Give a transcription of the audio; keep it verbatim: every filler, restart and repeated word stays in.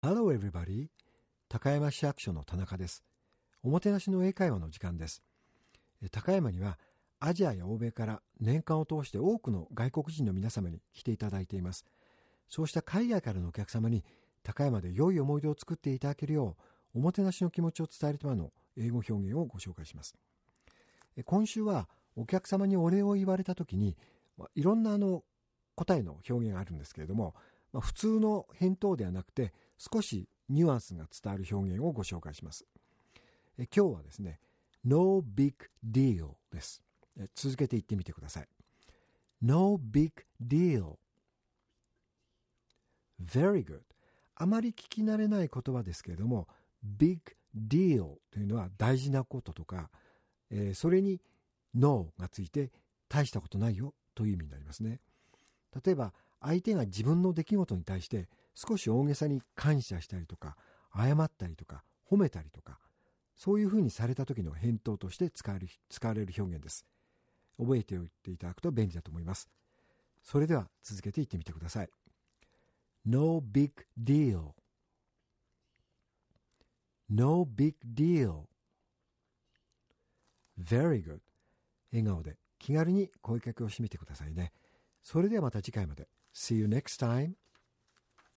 Hello everybody. 高山市役所の田中です。おもてなしの英会話の時間です。高山にはアジアや欧米から年間を通して多くの外国人の皆様に来ていただいています。そうした海外からのお客様に高山で良い思い出を作っていただけるよう、おもてなしの気持ちを伝えるための英語表現をご紹介します。今週はお客様にお礼を言われたときに、いろんなあの答えの表現があるんですけれども、まあ、普通の返答ではなくて少しニュアンスが伝わる表現をご紹介します。え今日はですね No big deal です。え続けて言ってみてください。 No big deal. Very good. あまり聞き慣れない言葉ですけれども Big deal というのは大事なこととか、えー、それに No がついて大したことないよという意味になりますね。例えば相手が自分の出来事に対して少し大げさに感謝したりとか謝ったりとか褒めたりとか、そういうふうにされた時の返答として使われる、使われる表現です。覚えておいていただくと便利だと思います。それでは続けて言ってみてください。 No big deal. No big deal. Very good. 笑顔で気軽に声かけをしてみてくださいね。それではまた次回まで。See you next time.